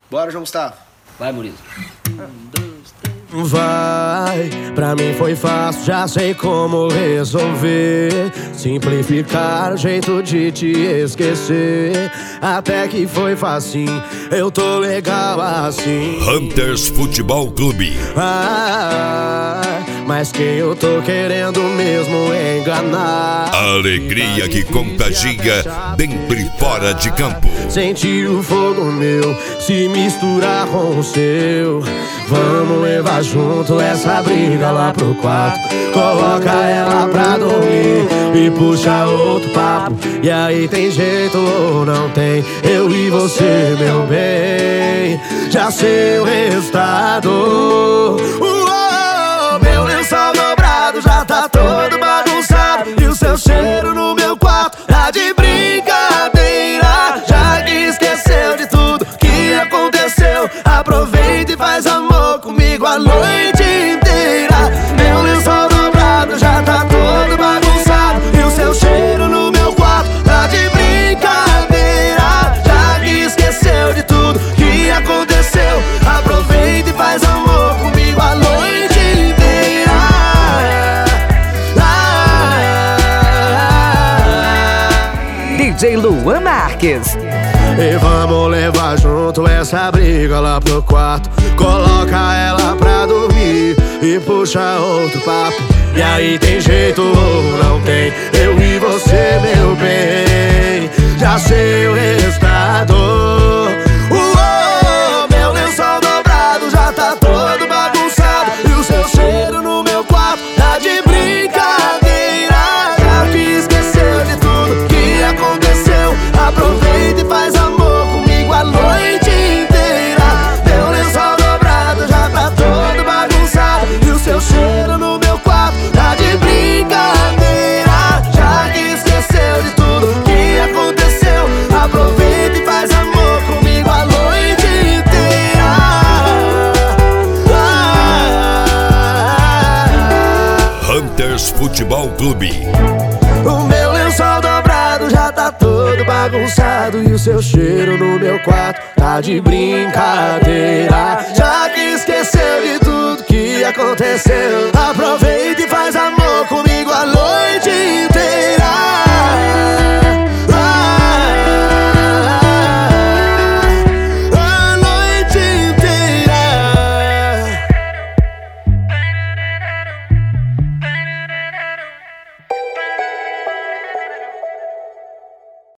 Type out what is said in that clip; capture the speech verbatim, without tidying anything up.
Bora, João Gustavo. Vai, Murilo. Um, dois, três. Vai, pra mim foi fácil, já sei como resolver. Simplificar o jeito de te esquecer. Até que foi facinho, eu tô legal assim. Hunters Futebol Clube. Ah, mas quem eu tô querendo mesmo é enganar. Alegria que contagia dentro e fora de campo. Sentir o fogo meu se misturar com o seu. Vamos levar junto essa briga lá pro quarto. Coloca ela pra dormir e puxa outro papo. E aí tem jeito ou não tem? Eu e você, meu bem, já sei o resultado. Uou, meu lençol dobrado já tá todo bagunçado. E o seu cheiro no meu quarto tá de brincadeira. Já que esqueceu de tudo que aconteceu, aproveita e faz amor comigo a noite inteira. Meu lençol dobrado já tá todo bagunçado. E o seu cheiro no meu quarto tá de brincadeira. Já que esqueceu de tudo que aconteceu, aproveita e faz amor comigo a noite inteira. D J Luan Marques. E vamos levar junto essa briga lá pro quarto. Coloca ela pra dormir e puxa outro papo. E aí tem jeito ou não tem? Eu e você, meu bem, já sei o resultado. Uou, meu lençol dobrado já tá todo bagunçado. E o seu cheiro no meu quarto tá de brincadeira. Já que esqueceu de tudo que aconteceu, aproveita e faz amor comigo a noite inteira. Meu lençol dobrado já tá todo bagunçado. E o seu cheiro no meu quarto tá de brincadeira. Já que esqueceu de tudo que aconteceu, aproveita e faz amor comigo a noite inteira. Hunters Futebol Clube. O meu lençol dobrado já tá todo bagunçado. E o seu cheiro no meu quarto tá de brincadeira. Já que esqueceu de tudo que aconteceu, aproveita e faz amor comigo a noite inteira.